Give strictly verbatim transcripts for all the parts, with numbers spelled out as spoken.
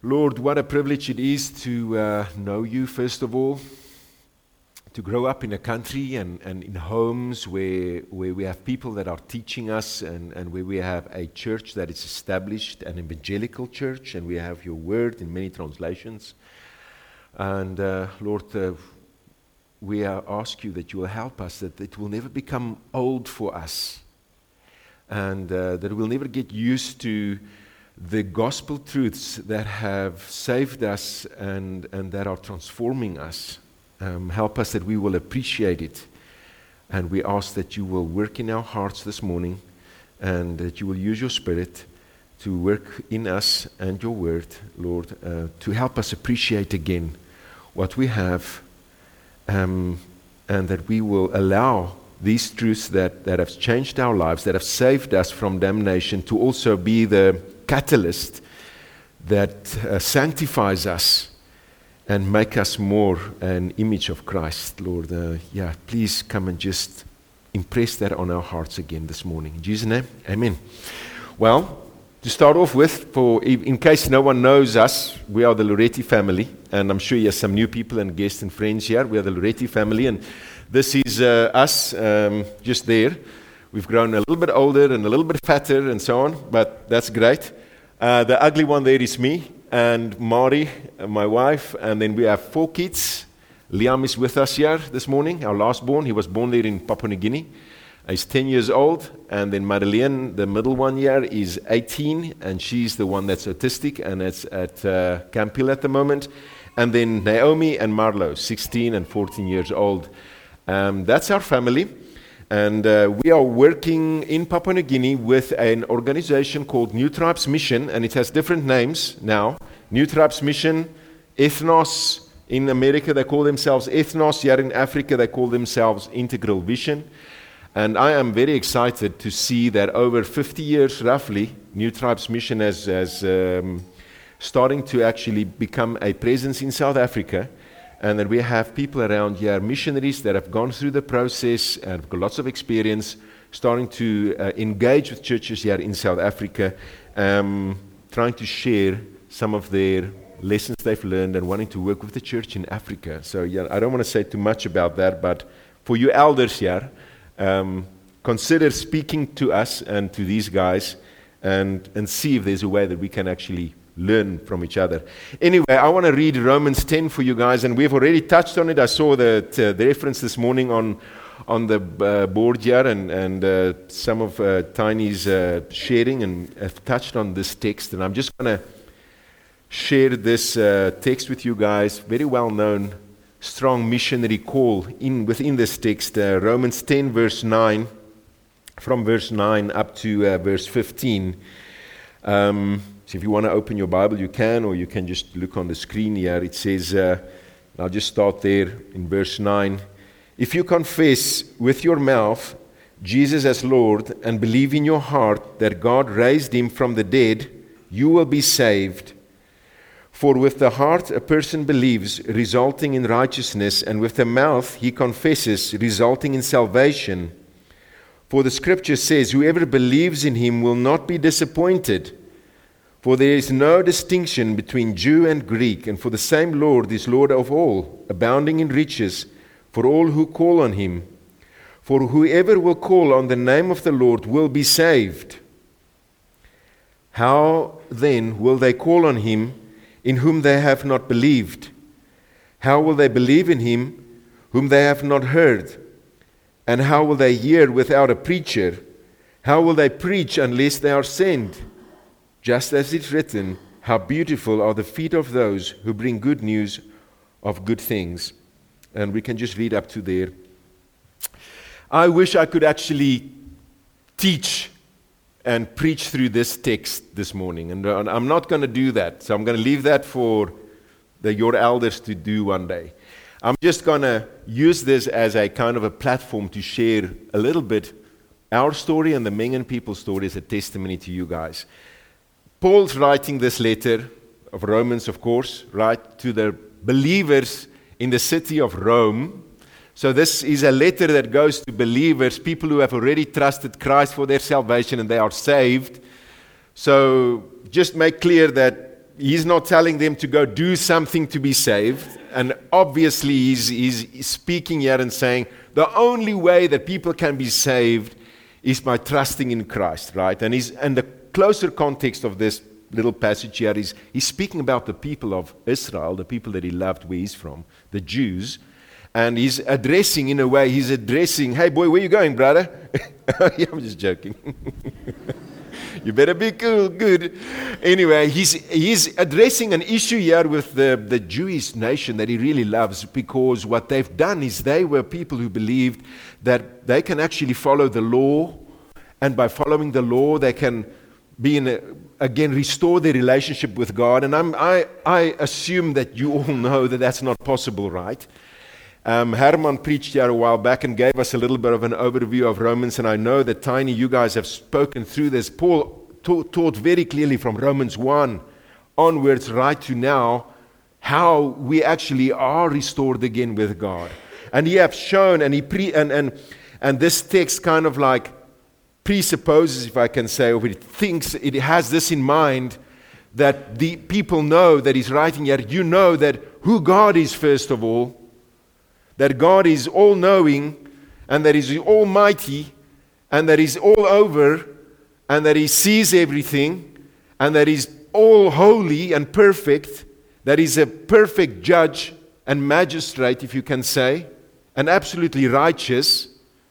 Lord, what a privilege it is to uh, know you, first of all, to grow up in a country and, and in homes where where we have people that are teaching us and, and where we have a church that is established, an evangelical church, and we have your word in many translations. And uh, Lord, uh, we uh, ask you that you will help us, that it will never become old for us, and uh, that we'll never get used to the gospel truths that have saved us and, and that are transforming us. Um, help us that we will appreciate it. And we ask that you will work in our hearts this morning and that you will use your Spirit to work in us and your word, Lord, uh, to help us appreciate again what we have, um, and that we will allow these truths that, that have changed our lives, that have saved us from damnation, to also be the catalyst that uh, sanctifies us and make us more an image of Christ, Lord. Uh, yeah, please come and just impress that on our hearts again this morning. In Jesus' name, amen. Well, to start off with, for in case no one knows us, we are the Loretti family, and I'm sure you have some new people and guests and friends here. We are the Loretti family, and this is uh, us um, just there. We've grown a little bit older and a little bit fatter and so on, but that's great. Uh, the ugly one there is me, and Mari, my wife, and then we have four kids. Liam is with us here this morning, our last born. He was born there in Papua New Guinea. He's ten years old, and then Madeleine, the middle one here, is eighteen, and she's the one that's autistic, and it's at uh, Camp Hill at the moment. And then Naomi and Marlo, sixteen and fourteen years old. Um, that's our family. And uh, we are working in Papua New Guinea with an organization called New Tribes Mission, and it has different names now. New Tribes Mission, Ethnos. In America, they call themselves Ethnos. Here in Africa, they call themselves Integral Vision. And I am very excited to see that over fifty years, roughly, New Tribes Mission has, has um, starting to actually become a presence in South Africa. And that we have people around here, missionaries that have gone through the process and have got lots of experience, starting to uh, engage with churches here in South Africa, um, trying to share some of their lessons they've learned and wanting to work with the church in Africa. So yeah, I don't want to say too much about that, but for you elders here, um, consider speaking to us and to these guys and, and see if there's a way that we can actually learn from each other. Anyway, I want to read Romans ten for you guys, and we've already touched on it. I saw the, uh, the reference this morning on on the uh, board here, and, and uh, some of uh, Tiny's uh, sharing, and have touched on this text, and I'm just going to share this uh, text with you guys. Very well-known, strong missionary call in within this text, uh, Romans ten, verse nine, from verse nine up to uh, verse fifteen. Um, So if you want to open your Bible, you can, or you can just look on the screen here. It says, uh, I'll just start there in verse nine. If you confess with your mouth Jesus as Lord and believe in your heart that God raised him from the dead, you will be saved. For with the heart a person believes, resulting in righteousness, and with the mouth he confesses, resulting in salvation. For the scripture says, whoever believes in him will not be disappointed. For there is no distinction between Jew and Greek, and for the same Lord is Lord of all, abounding in riches for all who call on him. For whoever will call on the name of the Lord will be saved. How then will they call on him in whom they have not believed? How will they believe in him whom they have not heard? And how will they hear without a preacher? How will they preach unless they are sent? Just as it's written, how beautiful are the feet of those who bring good news of good things. And we can just read up to there. I wish I could actually teach and preach through this text this morning. And I'm not going to do that. So I'm going to leave that for the, your elders to do one day. I'm just going to use this as a kind of a platform to share a little bit our story and the Mengen people's story as a testimony to you guys. Paul's writing this letter of Romans, of course, right, to the believers in the city of Rome. So this is a letter that goes to believers, people who have already trusted Christ for their salvation and they are saved. So just make clear that he's not telling them to go do something to be saved. And obviously he's, he's speaking here and saying the only way that people can be saved is by trusting in Christ, right? And, he's, and the closer context of this little passage here is he's speaking about the people of Israel, the people that he loved where he's from, the Jews. And he's addressing, in a way, he's addressing, hey boy, where you going, brother? Yeah, I'm just joking. You better be cool, good. Anyway, he's, he's addressing an issue here with the, the Jewish nation that he really loves, because what they've done is they were people who believed that they can actually follow the law, and by following the law, they can be in a, again, restore their relationship with God. And I'm, I, I assume that you all know that that's not possible, right? Um, Herman preached here a while back and gave us a little bit of an overview of Romans, and I know that Tiny, you guys have spoken through this. Paul ta- taught very clearly from Romans one onwards right to now how we actually are restored again with God. And he has shown, and he pre and, and and this text kind of like presupposes, if I can say, or it thinks, it has this in mind, that the people know that he's writing here, you know that who God is first of all, that God is all-knowing, and that He's almighty, and that He's all over, and that He sees everything, and that He's all holy and perfect, that He's a perfect judge and magistrate, if you can say, and absolutely righteous.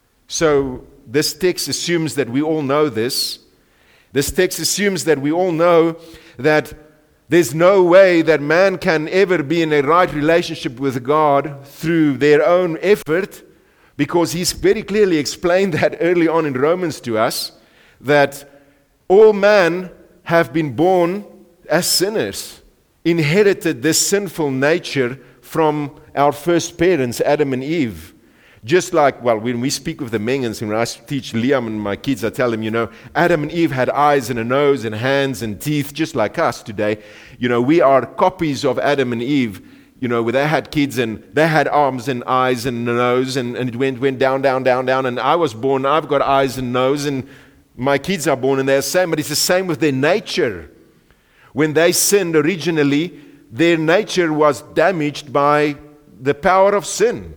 So this text assumes that we all know this. This text assumes that we all know that there's no way that man can ever be in a right relationship with God through their own effort, because he's very clearly explained that early on in Romans to us, that all men have been born as sinners, inherited this sinful nature from our first parents, Adam and Eve. Just like, well, when we speak with the Mengans, and when I teach Liam and my kids, I tell them, you know, Adam and Eve had eyes and a nose and hands and teeth, just like us today. You know, we are copies of Adam and Eve, you know, where they had kids and they had arms and eyes and a nose, and, and it went, went down, down, down, down. And I was born, I've got eyes and nose, and my kids are born and they're the same. But it's the same with their nature. When they sinned originally, their nature was damaged by the power of sin.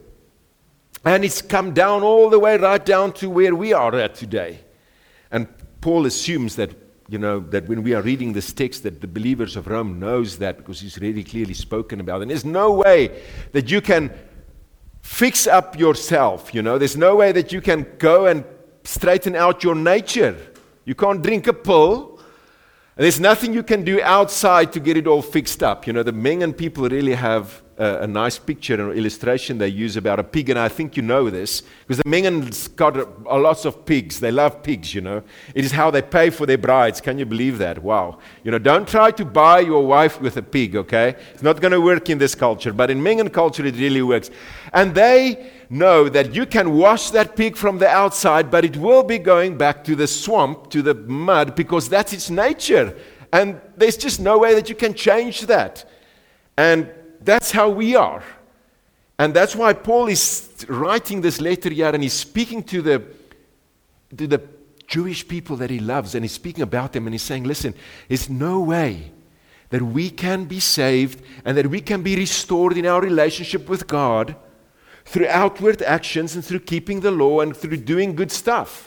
And it's come down all the way right down to where we are at today. And Paul assumes that, you know, that when we are reading this text, that the believers of Rome knows that, because he's really clearly spoken about it. And there's no way that you can fix up yourself, you know. There's no way that you can go and straighten out your nature. You can't drink a pill. There's nothing you can do outside to get it all fixed up. You know, the Mengan people really have a, a nice picture or illustration they use about a pig, and I think you know this, because the Mengans got a, a lots of pigs. They love pigs, you know. It is how they pay for their brides. Can you believe that? Wow. You know, don't try to buy your wife with a pig, okay? It's not going to work in this culture, but in Mengan culture it really works. And they know that you can wash that pig from the outside, but it will be going back to the swamp, to the mud, because that's its nature. And there's just no way that you can change that. And that's how we are. And that's why Paul is writing this letter here, and he's speaking to the, to the Jewish people that he loves, and he's speaking about them, and he's saying, listen, there's no way that we can be saved and that we can be restored in our relationship with God through outward actions and through keeping the law and through doing good stuff.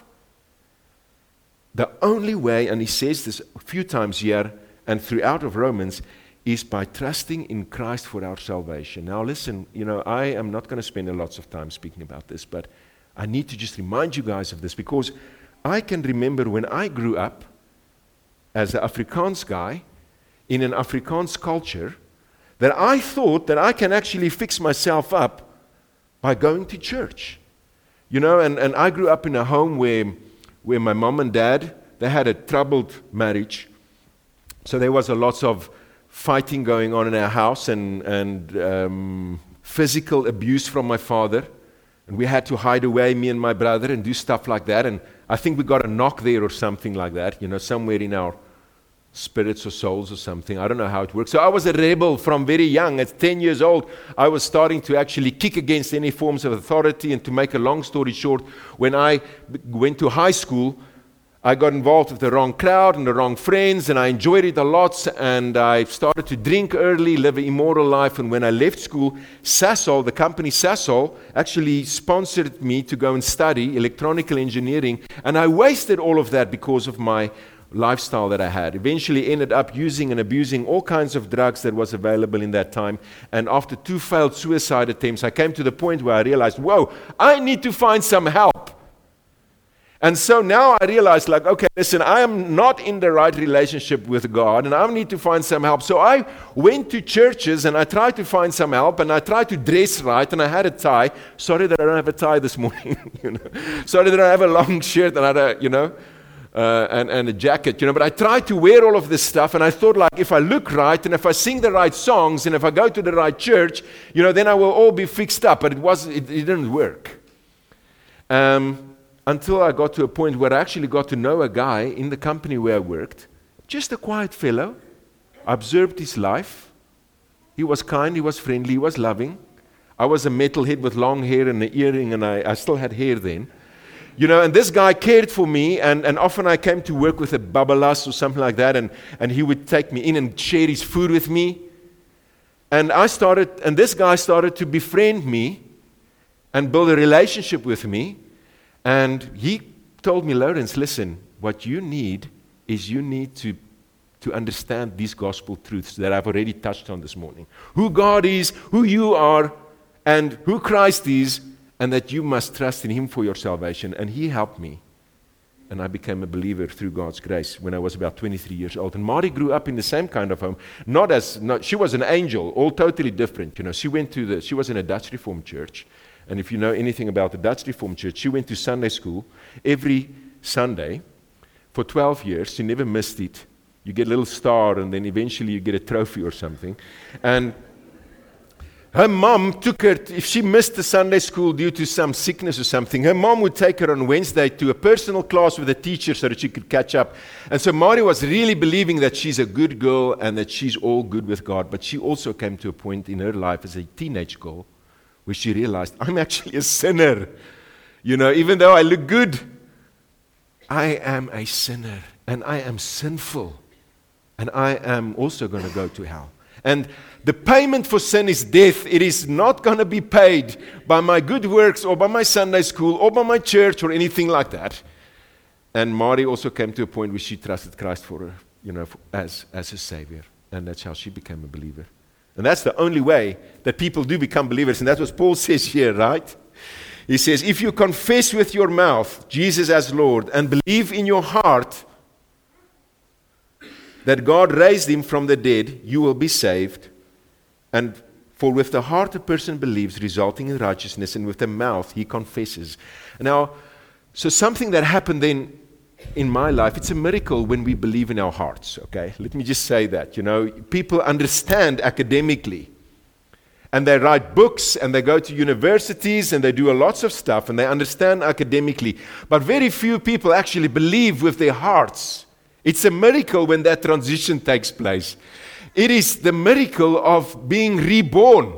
The only way, and he says this a few times here and throughout of Romans, is by trusting in Christ for our salvation. Now listen, you know, I am not going to spend a lots of time speaking about this, but I need to just remind you guys of this, because I can remember when I grew up as an Afrikaans guy in an Afrikaans culture, that I thought that I can actually fix myself up by going to church. You know, and, and I grew up in a home where, where my mom and dad, they had a troubled marriage. So there was a lots of fighting going on in our house, and, and um, physical abuse from my father. And we had to hide away, me and my brother, and do stuff like that. And I think we got a knock there or something like that, you know, somewhere in our spirits or souls or something. I don't know how it works. So I was a rebel from very young. At ten years old, I was starting to actually kick against any forms of authority. And to make a long story short, when I went to high school, I got involved with the wrong crowd and the wrong friends, and I enjoyed it a lot, and I started to drink early, live an immoral life, and when I left school, Sasol, the company Sasol, actually sponsored me to go and study electronical engineering, and I wasted all of that because of my lifestyle that I had. Eventually ended up using and abusing all kinds of drugs that was available in that time, and after two failed suicide attempts, I came to the point where I realized, whoa, I need to find some help. And so now I realize, like, okay, listen, I am not in the right relationship with God, and I need to find some help. So I went to churches, and I tried to find some help, and I tried to dress right, and I had a tie. Sorry that I don't have a tie this morning. you know. Sorry that I have a long shirt, and I had a, you know, uh, and, and a jacket, you know. But I tried to wear all of this stuff, and I thought, like, if I look right, and if I sing the right songs, and if I go to the right church, you know, then I will all be fixed up. But it was, it, it didn't work. Um... Until I got to a point where I actually got to know a guy in the company where I worked, just a quiet fellow. I observed his life. He was kind, he was friendly, he was loving. I was a metalhead with long hair and an earring, and I, I still had hair then. You know, and this guy cared for me, and, and often I came to work with a babalas or something like that, and, and he would take me in and share his food with me. And I started, and this guy started to befriend me and build a relationship with me. And he told me, Lawrence, listen, what you need is you need to, to understand these gospel truths that I've already touched on this morning. Who God is, who you are, and who Christ is, and that you must trust in Him for your salvation. And he helped me. And I became a believer through God's grace when I was about twenty-three years old. And Mari grew up in the same kind of home. Not as, not, she was an angel, all totally different. You know, she went to the, she was in a Dutch Reformed church. And if you know anything about the Dutch Reformed Church, she went to Sunday school every Sunday for twelve years. She never missed it. You get a little star, and then eventually you get a trophy or something. And her mom took her, if she missed the Sunday school due to some sickness or something, her mom would take her on Wednesday to a personal class with a teacher so that she could catch up. And so Mari was really believing that she's a good girl and that she's all good with God. But she also came to a point in her life as a teenage girl where she realized, I'm actually a sinner. You know, even though I look good, I am a sinner, and I am sinful, and I am also going to go to hell. And the payment for sin is death. It is not going to be paid by my good works or by my Sunday school or by my church or anything like that. And Mari also came to a point where she trusted Christ for her, you know, for, as, as a Savior. And that's how she became a believer. And that's the only way that people do become believers. And that's what Paul says here, right? He says, if you confess with your mouth Jesus as Lord and believe in your heart that God raised Him from the dead, you will be saved. And for with the heart a person believes, resulting in righteousness, and with the mouth he confesses. Now, so something that happened then in my life, it's a miracle when we believe in our hearts, okay? Let me just say that, you know, people understand academically, and they write books, and they go to universities, and they do lots of stuff, and they understand academically, but very few people actually believe with their hearts. It's a miracle when that transition takes place. It is the miracle of being reborn.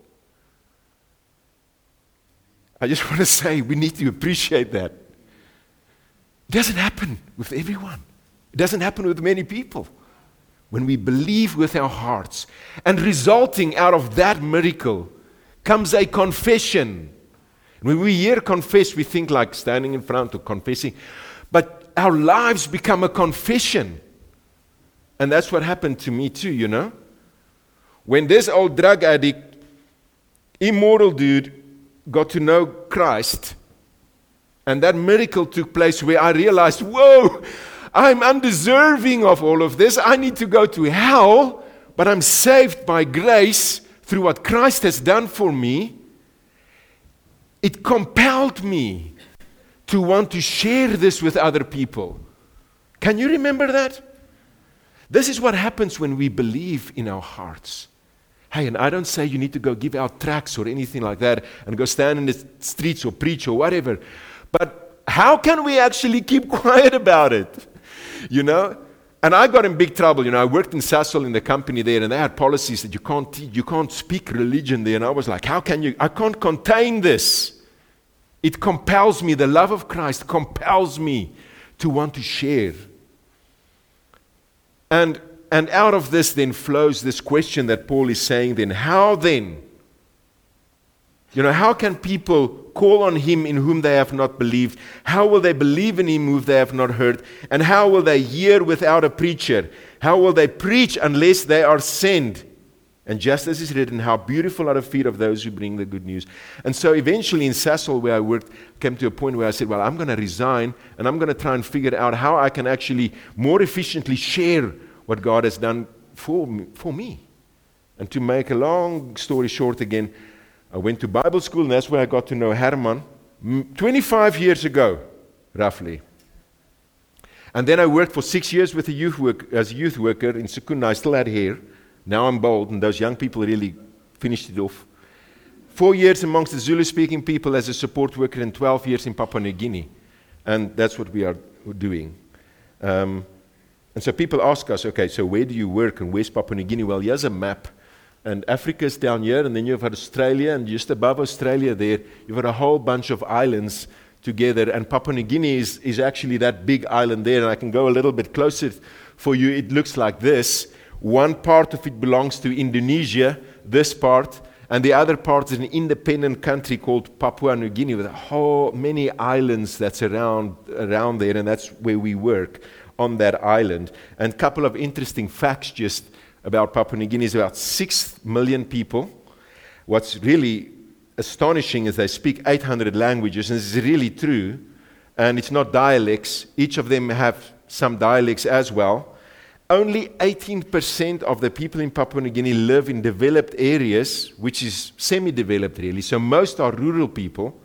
I just want to say we need to appreciate that. It doesn't happen with everyone. It doesn't happen with many people. When we believe with our hearts, and resulting out of that miracle comes a confession. When we hear confess, we think like standing in front or confessing. But our lives become a confession. And that's what happened to me too, you know. When this old drug addict, immoral dude, got to know Christ, and that miracle took place where I realized, whoa, I'm undeserving of all of this. I need to go to hell, but I'm saved by grace through what Christ has done for me. It compelled me to want to share this with other people. Can you remember that? This is what happens when we believe in our hearts. Hey, and I don't say you need to go give out tracts or anything like that and go stand in the streets or preach or whatever. But how can we actually keep quiet about it? You know? And I got in big trouble. You know, I worked in Sasol in the company there, and they had policies that you can't teach, you can't speak religion there. And I was like, how can you? I can't contain this. It compels me. The love of Christ compels me to want to share. And, and out of this then flows this question that Paul is saying then, how then? You know, how can people call on him in whom they have not believed? How will they believe in him whom they have not heard? And how will they hear without a preacher? How will they preach unless they are sent? And just as is written, how beautiful are the feet of those who bring the good news. And so eventually in Sasol, where I worked, came to a point where I said, well, I'm going to resign, and I'm going to try and figure out how I can actually more efficiently share what God has done for me. For me. And to make a long story short again, I went to Bible school, and that's where I got to know Herman, twenty-five years ago, roughly. And then I worked for six years with a youth work, as a youth worker in Secunda. I still had hair. Now I'm bald, and those young people really finished it off. Four years amongst the Zulu-speaking people as a support worker, and twelve years in Papua New Guinea. And that's what we are doing. Um, and so people ask us, okay, so where do you work, and where's Papua New Guinea? Well, here's a map. And Africa's down here, and then you've got Australia, and just above Australia there, you've got a whole bunch of islands together. And Papua New Guinea is, is actually that big island there, and I can go a little bit closer for you. It looks like this. One part of it belongs to Indonesia, this part, and the other part is an independent country called Papua New Guinea with a whole many islands that's around around there, and that's where we work, on that island. And a couple of interesting facts just about Papua New Guinea is about six million people. What's really astonishing is they speak eight hundred languages, and this is really true, and it's not dialects. Each of them have some dialects as well. Only eighteen percent of the people in Papua New Guinea live in developed areas, which is semi-developed really. So most are rural people,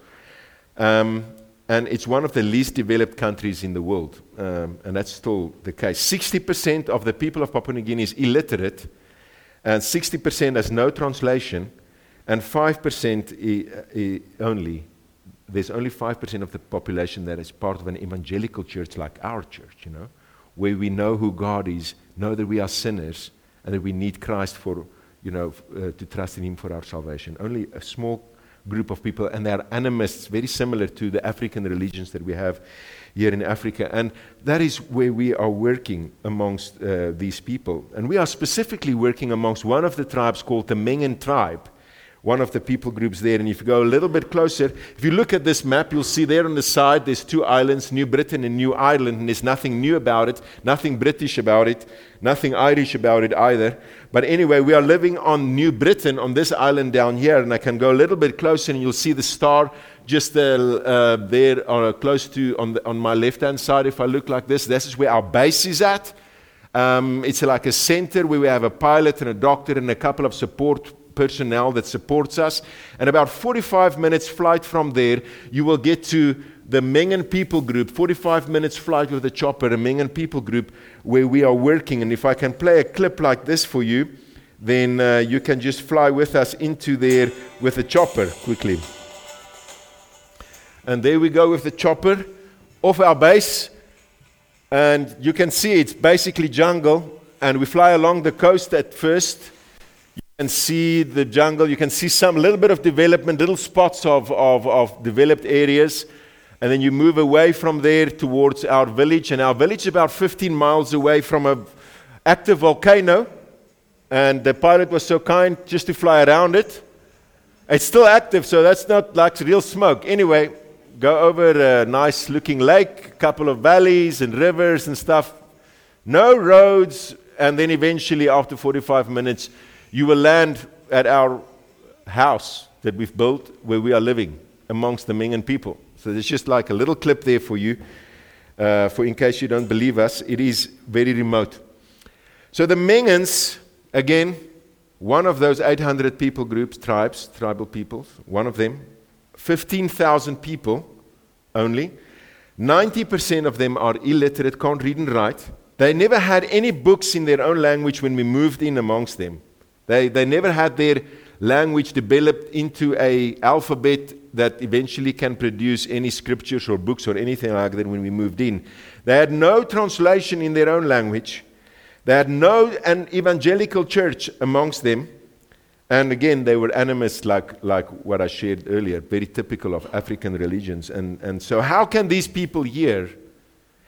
um, and it's one of the least developed countries in the world, um, and that's still the case. sixty percent of the people of Papua New Guinea is illiterate, and sixty percent has no translation, and five percent I- I only, there's only five percent of the population that is part of an evangelical church like our church, you know, where we know who God is, know that we are sinners, and that we need Christ for, you know, uh, to trust in Him for our salvation. Only a small group of people, and they are animists, very similar to the African religions that we have here in Africa. And that is where we are working amongst uh, these people. And we are specifically working amongst one of the tribes called the Mengen tribe, one of the people groups there. And if you go a little bit closer, if you look at this map, you'll see there on the side, there's two islands, New Britain and New Ireland, and there's nothing new about it, nothing British about it, nothing Irish about it either. But anyway, we are living on New Britain, on this island down here, and I can go a little bit closer, and you'll see the star just uh, uh, there, uh, close to, on, the, on my left-hand side. If I look like this, this is where our base is at. Um, it's like a center where we have a pilot and a doctor and a couple of support personnel that supports us, and about forty-five minutes flight from there, you will get to the Mengen People Group, forty-five minutes flight with the chopper, a Mengen People Group, where we are working. And if I can play a clip like this for you, then uh, you can just fly with us into there with the chopper quickly. And there we go with the chopper off our base, and you can see it's basically jungle, and we fly along the coast at first. You can see the jungle, you can see some little bit of development, little spots of, of, of developed areas, and then you move away from there towards our village, and our village is about fifteen miles away from an active volcano, and the pilot was so kind just to fly around it. It's still active, so that's not like real smoke. Anyway, go over a nice looking lake, a couple of valleys and rivers and stuff, no roads, and then eventually after forty-five minutes, you will land at our house that we've built where we are living amongst the Mengen people. So there's just like a little clip there for you, uh, for in case you don't believe us. It is very remote. So the Mengens, again, one of those eight hundred people groups, tribes, tribal peoples, one of them, fifteen thousand people only. ninety percent of them are illiterate, can't read and write. They never had any books in their own language when we moved in amongst them. They, they never had their language developed into an alphabet that eventually can produce any scriptures or books or anything like that when we moved in. They had no translation in their own language. They had no an evangelical church amongst them. And again, they were animists like, like what I shared earlier, very typical of African religions. And, and so how can these people hear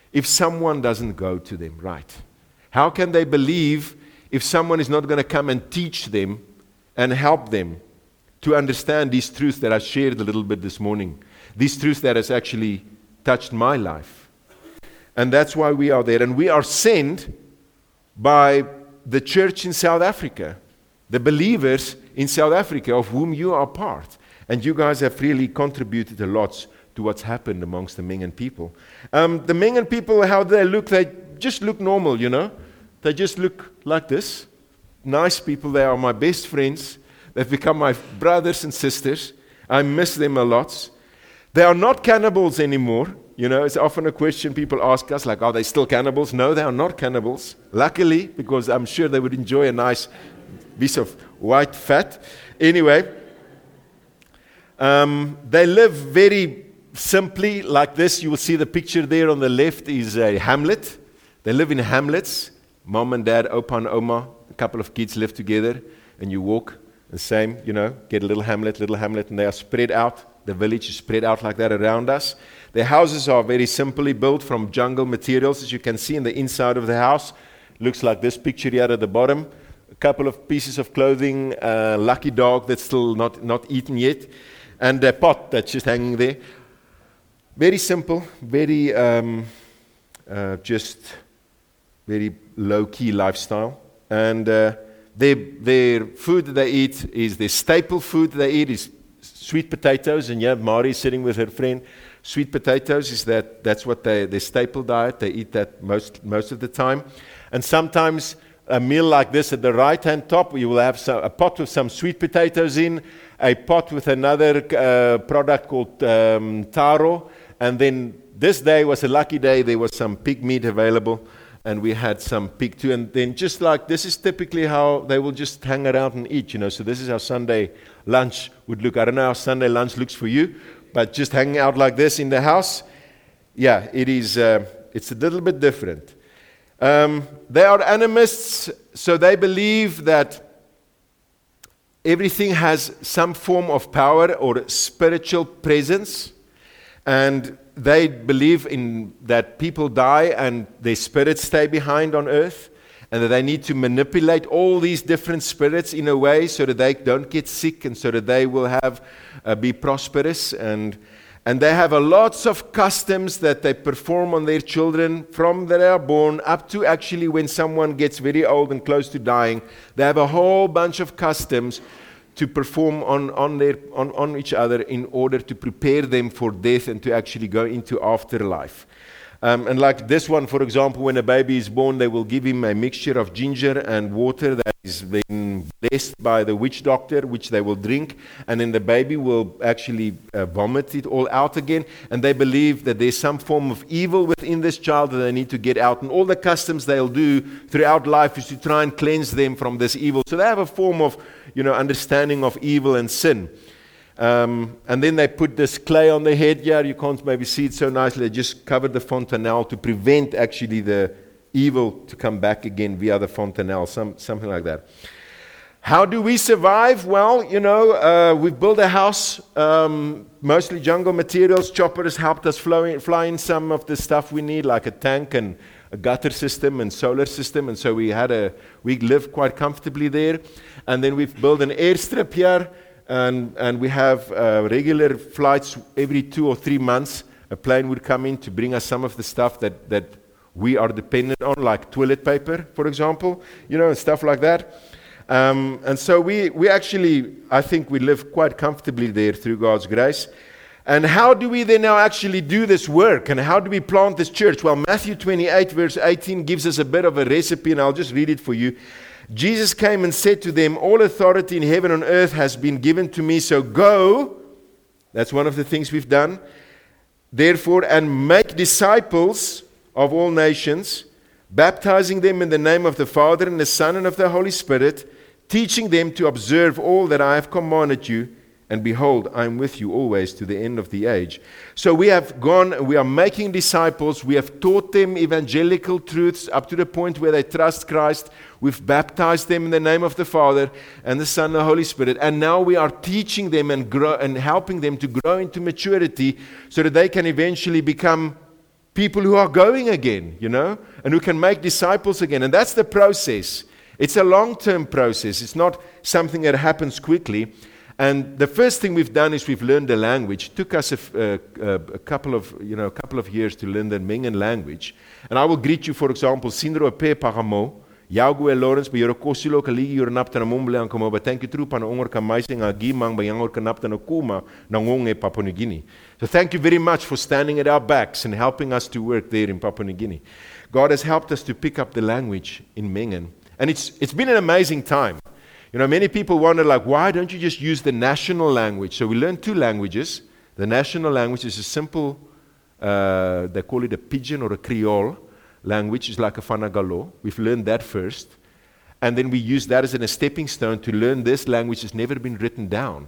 if someone doesn't go to them, right? How can they believe if someone is not going to come and teach them and help them to understand these truths that I shared a little bit this morning? These truths that has actually touched my life. And that's why we are there. And we are sent by the church in South Africa, the believers in South Africa, of whom you are part. And you guys have really contributed a lot to what's happened amongst the Mengen people. Um, the Mengen people, how they look, they just look normal, you know. They just look like this. Nice people. They are my best friends. They've become my brothers and sisters. I miss them a lot. They are not cannibals anymore. You know, it's often a question people ask us, like, are they still cannibals? No, they are not cannibals. Luckily, because I'm sure they would enjoy a nice piece of white fat. Anyway, um, they live very simply like this. You will see the picture there on the left is a hamlet. They live in hamlets. Mom and dad, opa and oma, a couple of kids live together, and you walk the same, you know, get a little hamlet, little hamlet, and they are spread out. The village is spread out like that around us. Their houses are very simply built from jungle materials, as you can see in the inside of the house. Looks like this picture here at the bottom. A couple of pieces of clothing, a lucky dog that's still not, not eaten yet, and a pot that's just hanging there. Very simple, very um, uh, just very low-key lifestyle. And uh, their, their food that they eat is their staple food they eat is sweet potatoes. And yeah, Mari is sitting with her friend. Sweet potatoes is that that's what they their staple diet. They eat that most most of the time. And sometimes a meal like this at the right-hand top, you will have some, a pot with some sweet potatoes in, a pot with another uh, product called um, taro. And then this day was a lucky day. There was some pig meat available, and we had some pig too. And then just like this is typically how they will just hang around and eat, you know. So this is how Sunday lunch would look. I don't know how Sunday lunch looks for you, but just hanging out like this in the house, yeah, it is. Uh, it's a little bit different. Um, they are animists, so they believe that everything has some form of power or spiritual presence. And they believe in that people die and their spirits stay behind on earth, and that they need to manipulate all these different spirits in a way so that they don't get sick and so that they will have uh, be prosperous. And and they have a lots of customs that they perform on their children from they are born up to actually when someone gets very old and close to dying. They have a whole bunch of customs to perform on, on, their, on, on each other in order to prepare them for death and to actually go into afterlife. Um, and like this one, for example, when a baby is born, they will give him a mixture of ginger and water that is then blessed by the witch doctor, which they will drink, and then the baby will actually uh, vomit it all out again. And they believe that there's some form of evil within this child that they need to get out. And all the customs they'll do throughout life is to try and cleanse them from this evil. So they have a form of, you know, understanding of evil and sin. Um, and then they put this clay on the head. Yeah, you can't maybe see it so nicely. They just covered the fontanelle to prevent actually the evil to come back again via the fontanelle, some, something like that. How do we survive? Well, you know, uh, we've built a house, um, mostly jungle materials. Chopper has helped us fly in, fly in some of the stuff we need, like a tank and a gutter system and solar system. And so we had a, we live quite comfortably there. And then we've built an airstrip here. And, and we have uh, regular flights every two or three months. A plane would come in to bring us some of the stuff that, that we are dependent on, like toilet paper, for example, you know, and stuff like that. Um, and so we, we actually, I think we live quite comfortably there through God's grace. And how do we then now actually do this work? And how do we plant this church? Well, Matthew twenty-eight, verse eighteen gives us a bit of a recipe, and I'll just read it for you. Jesus came and said to them, all authority in heaven and earth has been given to me, so go, that's one of the things we've done, therefore, and make disciples of all nations, baptizing them in the name of the Father and the Son and of the Holy Spirit, teaching them to observe all that I have commanded you, and behold, I am with you always to the end of the age. So we have gone, we are making disciples, we have taught them evangelical truths up to the point where they trust Christ. We've baptized them in the name of the Father and the Son and the Holy Spirit. And now we are teaching them and grow and helping them to grow into maturity so that they can eventually become people who are going again, you know, and who can make disciples again. And that's the process. It's a long-term process. It's not something that happens quickly. And the first thing we've done is we've learned the language. It took us a, a, a couple of, you know, a couple of years to learn the Mengen language. And I will greet you, for example, Sindro Pe Pagamo, Yago Lawrence, but you're a Kosilo Kaligi, you're napta na Mumbele and Komo, but thank you true pan Ongor Kamaising Agimang, but Yangor Kanapta na Kuma, Nangonge, Papua New Guinea. So thank you very much for standing at our backs and helping us to work there in Papua New Guinea. God has helped us to pick up the language in Mengen. And it's it's been an amazing time. You know, many people wonder, like, why don't you just use the national language? So we learned two languages. The national language is a simple, uh, they call it a pidgin or a Creole language. It's like a Fanagalo. We've learned that first. And then we use that as a stepping stone to learn this language that's never been written down.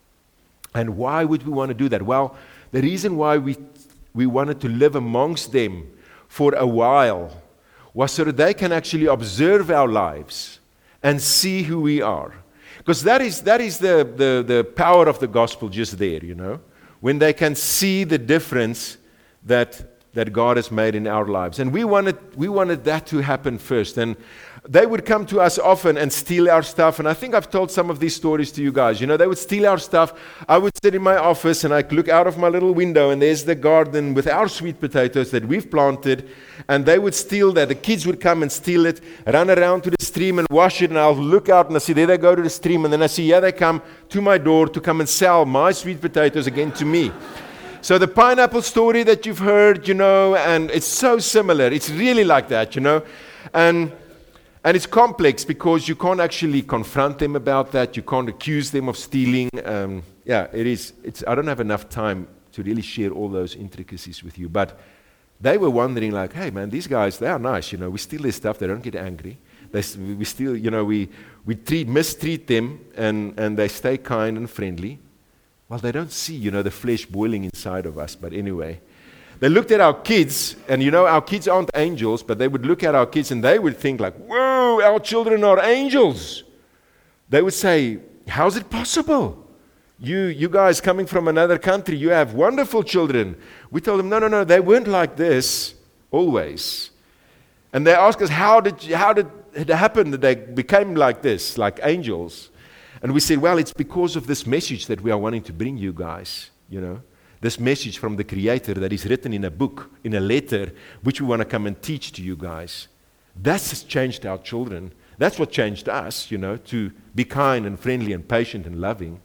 And why would we want to do that? Well, the reason why we we wanted to live amongst them for a while was so that they can actually observe our lives and see who we are. Because that is that is the, the, the power of the gospel just there, you know. When they can see the difference that that God has made in our lives. And we wanted we wanted that to happen first. And they would come to us often and steal our stuff. And I think I've told some of these stories to you guys. You know, they would steal our stuff. I would sit in my office and I'd look out of my little window and there's the garden with our sweet potatoes that we've planted. And they would steal that. The kids would come and steal it, run around to the stream and wash it. And I'll look out and I see, there they go to the stream. And then I see, yeah, they come to my door to come and sell my sweet potatoes again to me. So the pineapple story that you've heard, you know, and it's so similar. It's really like that, you know. And and it's complex because you can't actually confront them about that. You can't accuse them of stealing. Um, yeah, it is. It's. I don't have enough time to really share all those intricacies with you. But they were wondering, like, hey, man, these guys, they are nice, you know. We steal their stuff. They don't get angry. They, we still, you know, we we treat mistreat them, and and they stay kind and friendly. Well, they don't see, you know, the flesh boiling inside of us. But anyway, they looked at our kids, and you know, our kids aren't angels, but they would look at our kids and they would think like, whoa, our children are angels. They would say, how's it possible? You you guys coming from another country, you have wonderful children. We told them, no, no, no, they weren't like this always. And they asked us, how did how did it happen that they became like this, like angels? And we said, well, it's because of this message that we are wanting to bring you guys, you know. This message from the Creator that is written in a book, in a letter, which we want to come and teach to you guys. That's changed our children. That's what changed us, you know, to be kind and friendly and patient and loving.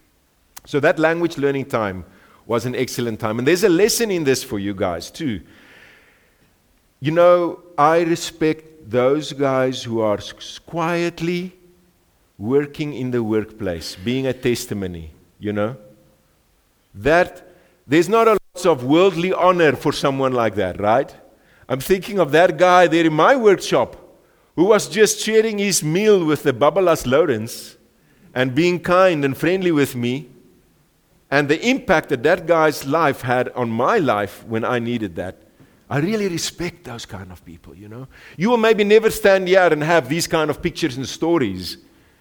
So that language learning time was an excellent time. And there's a lesson in this for you guys too. You know, I respect those guys who are quietly working in the workplace, being a testimony, you know. That there's not a lot of worldly honor for someone like that, right? I'm thinking of that guy there in my workshop who was just sharing his meal with the Babalas Lawrence and being kind and friendly with me, and the impact that that guy's life had on my life when I needed that. I really respect those kind of people, you know. You will maybe never stand here and have these kind of pictures and stories,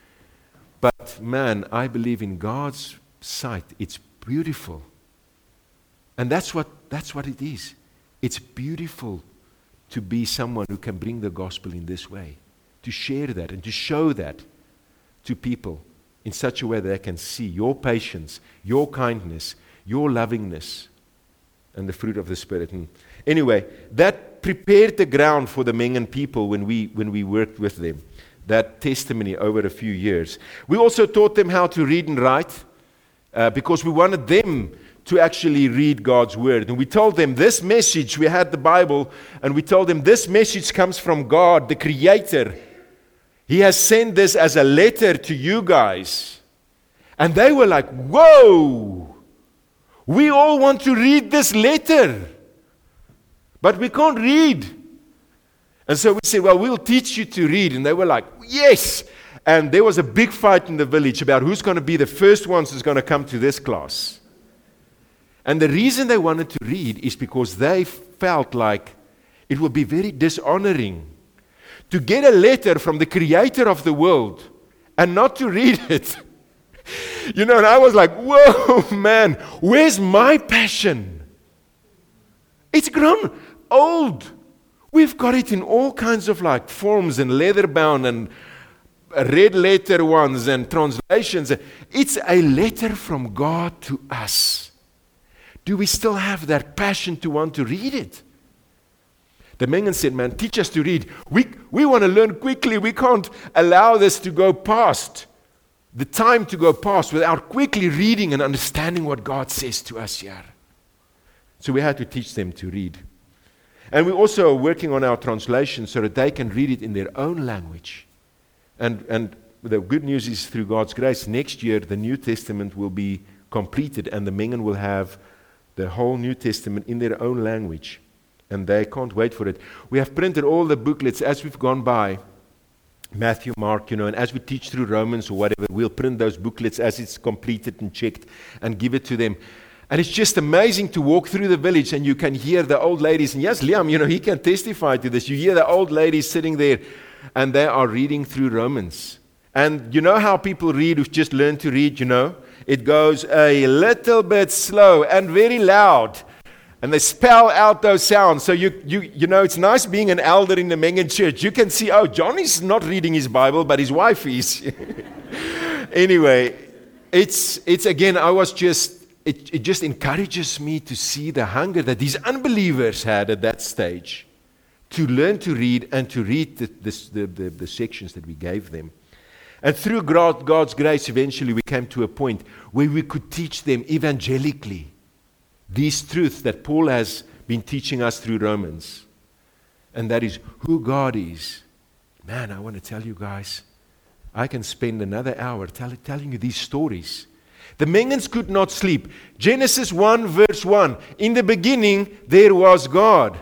but man, I believe in God's sight, it's beautiful. And that's what that's what it is. It's beautiful to be someone who can bring the gospel in this way, to share that and to show that to people in such a way that they can see your patience, your kindness, your lovingness, and the fruit of the Spirit. And anyway, that prepared the ground for the Mengen people when we when we worked with them. That testimony over a few years. We also taught them how to read and write uh, because we wanted them to actually read God's Word. And we told them this message, we had the Bible, and we told them this message comes from God, the Creator. He has sent this as a letter to you guys. And they were like, whoa, we all want to read this letter, but we can't read. And so we said, well, we'll teach you to read. And they were like, yes. And there was a big fight in the village about who's going to be the first ones who's going to come to this class. And the reason they wanted to read is because they felt like it would be very dishonoring to get a letter from the Creator of the world and not to read it. You know, and I was like, whoa, man, where's my passion? It's grown. old. We've got it in all kinds of like forms and leather bound and red letter ones and translations. It's a letter from God to us. Do we still have that passion to want to read it? The Mengen said, man, teach us to read. We, we want to learn quickly. We can't allow this to go past, the time to go past without quickly reading and understanding what God says to us here. So we had to teach them to read. And we also are working on our translation so that they can read it in their own language. And, and the good news is, through God's grace, next year the New Testament will be completed and the Mengen will have the whole New Testament in their own language. And they can't wait for it. We have printed all the booklets as we've gone by, Matthew, Mark, you know, and as we teach through Romans or whatever, we'll print those booklets as it's completed and checked and give it to them. And it's just amazing to walk through the village and you can hear the old ladies. And yes, Liam, you know, he can testify to this. You hear the old ladies sitting there and they are reading through Romans. And you know how people read who've just learned to read, you know? It goes a little bit slow and very loud. And they spell out those sounds. So you, you, you know, it's nice being an elder in the Mengen church. You can see, oh, Johnny's not reading his Bible, but his wife is. Anyway, it's, it's again, I was just, it, it just encourages me to see the hunger that these unbelievers had at that stage to learn to read and to read the, this, the, the, the sections that we gave them. And through God, God's grace, eventually we came to a point where we could teach them evangelically these truths that Paul has been teaching us through Romans. And that is who God is. Man, I want to tell you guys, I can spend another hour tell, telling you these stories. The Mengens could not sleep. Genesis one verse one. In the beginning, there was God.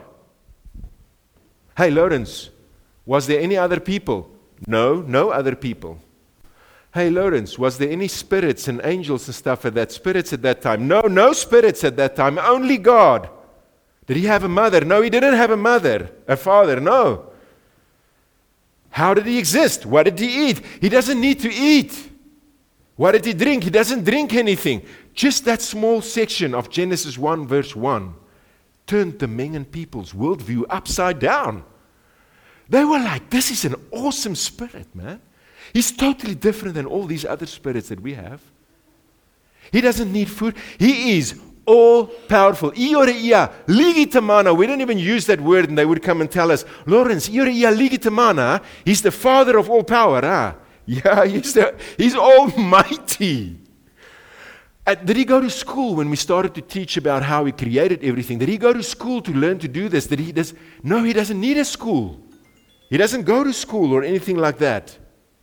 Hey, Lawrence, was there any other people? No, no other people. Hey, Lawrence, was there any spirits and angels and stuff at that? Spirits at that time? No, no spirits at that time. Only God. Did he have a mother? No, he didn't have a mother. A father? No. How did he exist? What did he eat? He doesn't need to eat. What did he drink? He doesn't drink anything. Just that small section of Genesis one verse one turned the Mengen people's worldview upside down. They were like, this is an awesome spirit, man. He's totally different than all these other spirits that we have. He doesn't need food. He is all powerful. Ioreia, ligitamana. We don't even use that word, and they would come and tell us, Lawrence, Ioreia, ligitamana. He's the Father of all power. Huh? Yeah, he's, the, he's almighty. Uh, did he go to school when we started to teach about how he created everything? Did he go to school to learn to do this? Did he? Does, no, he doesn't need a school. He doesn't go to school or anything like that.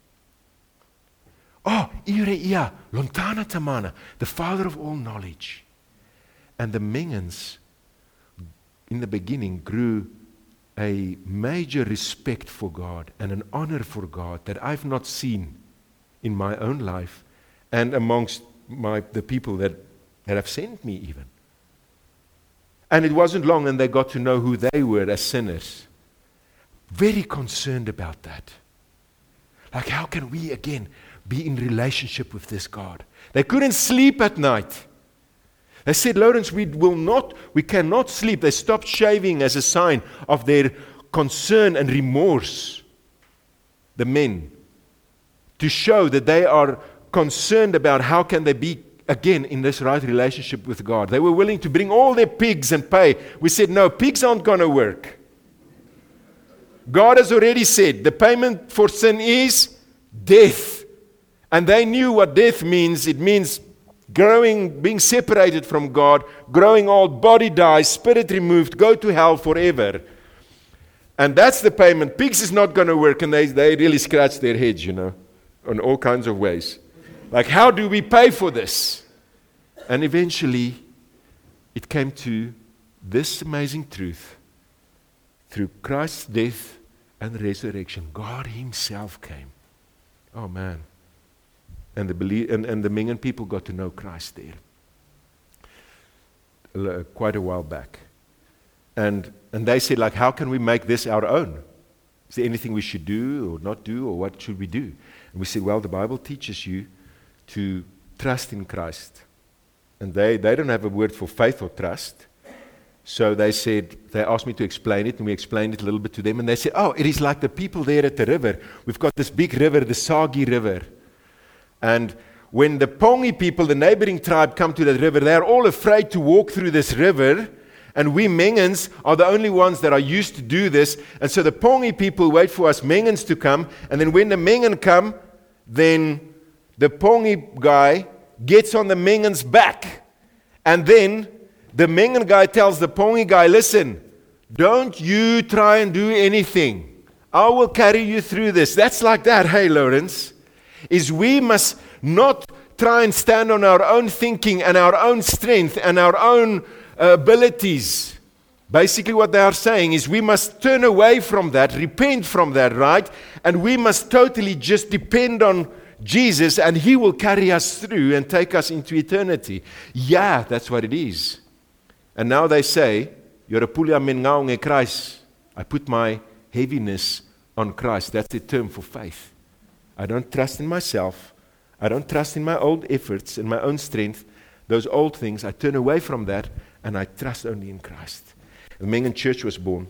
Oh, Ioreia, Lontana Tamana, the Father of all knowledge. And the Mengens, in the beginning, grew a major respect for God and an honor for God that I've not seen in my own life and amongst my the people that, that have sent me even. And it wasn't long and they got to know who they were as sinners. Very concerned about that. Like, how can we again be in relationship with this God? They couldn't sleep at night. They said, Lawrence, we will not, we cannot sleep. They stopped shaving as a sign of their concern and remorse, the men, to show that they are concerned about how can they be again in this right relationship with God. They were willing to bring all their pigs and pay. We said, no, pigs aren't going to work. God has already said the payment for sin is death. And they knew what death means. It means growing, being separated from God, growing old, body dies, spirit removed, go to hell forever. And that's the payment. Pigs is not going to work. And they, they really scratch their heads, you know, in all kinds of ways. Like, how do we pay for this? And eventually, it came to this amazing truth. Through Christ's death and resurrection, God himself came. Oh, man. And the, belie- and, and the Mengen people got to know Christ there. Quite a while back. And and they said, like, how can we make this our own? Is there anything we should do or not do, or what should we do? And we said, well, the Bible teaches you to trust in Christ. And they, they don't have a word for faith or trust. So they said, they asked me to explain it, and we explained it a little bit to them, and they said, oh, it is like the people there at the river. We've got this big river, the Sagi River. And when the Pongi people, the neighboring tribe, come to that river, they are all afraid to walk through this river, and we Mengans are the only ones that are used to do this. And so the Pongi people wait for us Mengans to come, and then when the Mengan come, then the Pongi guy gets on the Mengan's back, and then the Mengan guy tells the Pongi guy, listen, don't you try and do anything. I will carry you through this. That's like that, hey, Lawrence, is we must not try and stand on our own thinking and our own strength and our own uh, abilities. Basically what they are saying is we must turn away from that, repent from that, right? And we must totally just depend on Jesus, and He will carry us through and take us into eternity. Yeah, that's what it is. And now they say, Yorapulia mengaunge Christ. I put my heaviness on Christ. That's the term for faith. I don't trust in myself. I don't trust in my old efforts and my own strength. Those old things, I turn away from that, and I trust only in Christ. The Mengan church was born.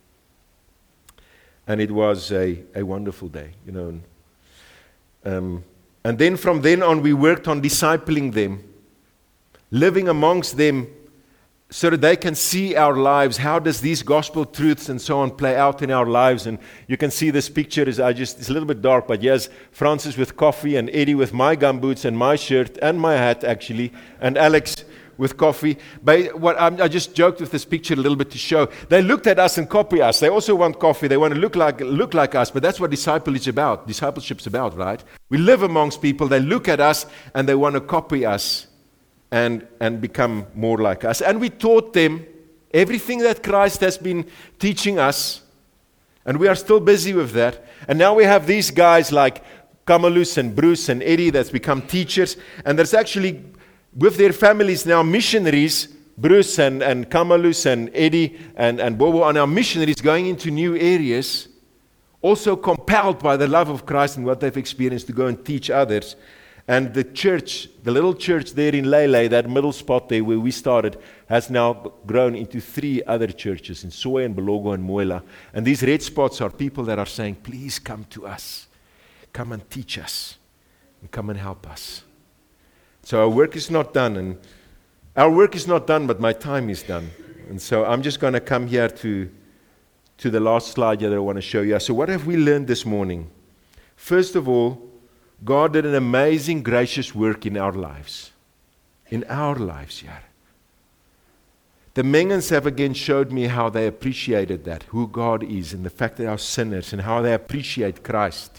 And it was a, a wonderful day, you know. Um, and then from then on, we worked on discipling them, living amongst them, so that they can see our lives. How does these gospel truths and so on play out in our lives? And you can see this picture is I just it's a little bit dark, but yes, Francis with coffee, and Eddie with my gumboots and my shirt and my hat actually, and Alex with coffee. But what I'm, I just joked with this picture a little bit to show they looked at us and copy us. They also want coffee. They want to look like look like us. But that's what disciple is about. Discipleship's about, right? We live amongst people. They look at us and they want to copy us. And, and become more like us. And we taught them everything that Christ has been teaching us. And we are still busy with that. And now we have these guys like Kamalus and Bruce and Eddie that's become teachers. And there's actually, with their families now, missionaries. Bruce and, and Kamalus and Eddie and, and Bobo are now missionaries going into new areas. Also compelled by the love of Christ and what they've experienced to go and teach others. And the church, the little church there in Lele, that middle spot there where we started, has now grown into three other churches in Soy and Belogo and Moela. And these red spots are people that are saying, please come to us. Come and teach us. And come and help us. So our work is not done. And our work is not done, but my time is done. And so I'm just going to come here to, to the last slide that I want to show you. So what have we learned this morning? First of all, God did an amazing, gracious work in our lives. In our lives, yeah. The Mengans have again showed me how they appreciated that, who God is, and the fact that they are sinners, and how they appreciate Christ.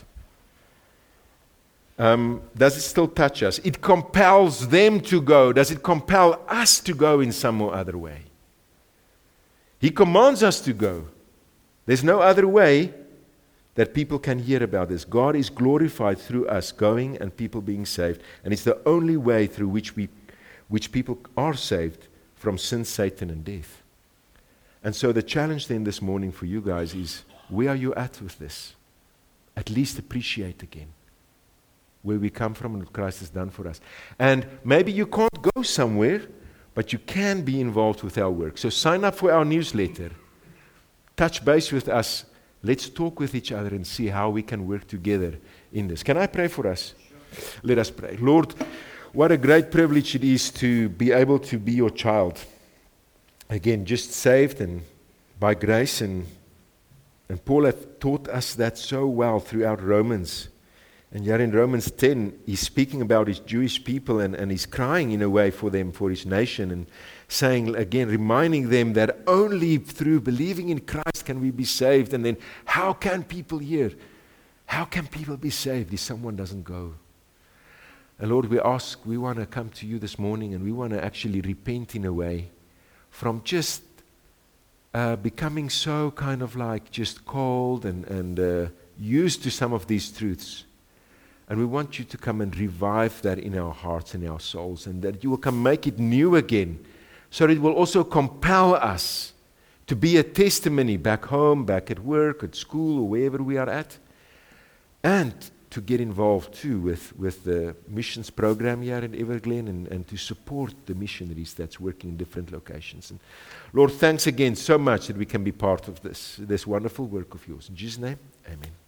Um, does it still touch us? It compels them to go. Does it compel us to go in some or other way? He commands us to go. There's no other way that people can hear about this. God is glorified through us going and people being saved. And it's the only way through which we, which people are saved from sin, Satan, and death. And so the challenge then this morning for you guys is, where are you at with this? At least appreciate again where we come from and what Christ has done for us. And maybe you can't go somewhere, but you can be involved with our work. So sign up for our newsletter. Touch base with us. Let's talk with each other and see how we can work together in this. Can I pray for us? Sure. Let us pray. Lord, what a great privilege it is to be able to be your child. Again, just saved and by grace. And, and Paul has taught us that so well throughout Romans. And here in Romans ten, he's speaking about his Jewish people and, and he's crying in a way for them, for his nation. And saying again, reminding them that only through believing in Christ can we be saved. And then how can people hear? How can people be saved if someone doesn't go? And Lord, we ask, we want to come to you this morning and we want to actually repent in a way from just uh, becoming so kind of like just cold and, and uh, used to some of these truths. And we want you to come and revive that in our hearts and our souls, and that you will come make it new again, so that it will also compel us to be a testimony back home, back at work, at school, or wherever we are at, and to get involved too with, with the missions program here in Everglen and, and to support the missionaries that's working in different locations. And Lord, thanks again so much that we can be part of this, this wonderful work of yours. In Jesus' name, amen.